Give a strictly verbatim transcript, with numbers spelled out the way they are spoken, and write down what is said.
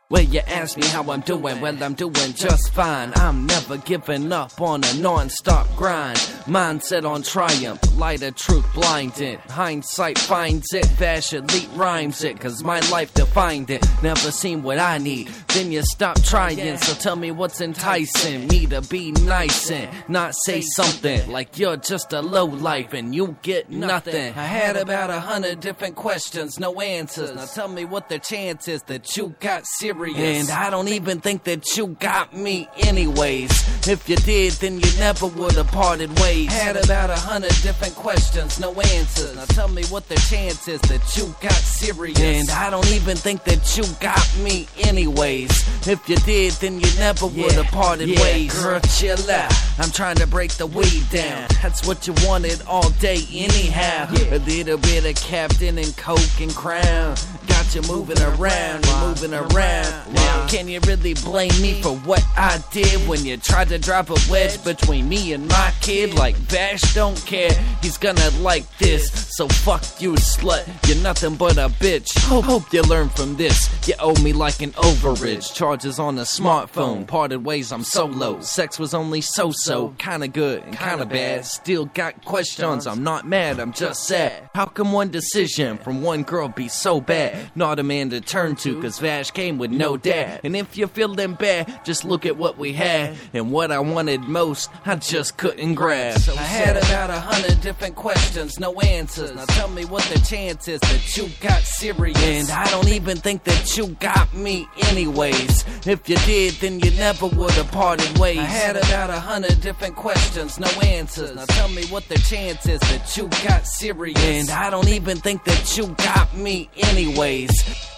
Well, you ask me how I'm doing, well, I'm doing just fine. I'm never giving up on a non-stop grind. Mindset on triumph, light of truth blinded. Hindsight finds it, Vash Elite rhymes it, cause my life defined it. Never seen what I need, then you stop trying. So tell me what's enticing me to be nice and not say something like you're just a lowlife and you get nothing. I had about a hundred different questions, no answers. Now tell me what the chance is that you got serious. And I don't even think that you got me anyways. If you did, then you never would have parted ways. Had about a hundred different questions, no answers. Now tell me what the chance is that you got serious. And I don't even think that you got me anyways. If you did, then you never would have parted yeah, ways. Girl, chill out, I'm trying to break the weed down. That's what you wanted all day anyhow. Yeah. A little bit of Captain and Coke and Crown. Got you moving around, you're moving around. Now, can you really blame me for what I did when you tried to drop a wedge between me and my kid? Like Vash don't care, he's gonna like this. So fuck you, slut, you're nothing but a bitch. Hope, hope you learn from this. You owe me like an overage. Charges on a smartphone, parted ways, I'm solo. Sex was only so-so, kinda good and kinda bad. Still got questions, I'm not mad, I'm just sad. How can one decision from one girl be so bad? Not a man to turn to, cause Vash came with no dad. And if you're feeling bad, just look at what we had. And what I wanted most, I just couldn't grab. I had about a hundred different questions, no answers. Now tell me what the chance is that you got serious. And I don't even think that you got me anyways. If you did, then you never would have parted ways. I had about a hundred different questions, no answers. Now tell me what the chance is that you got serious. And I don't even think that you got me anyways.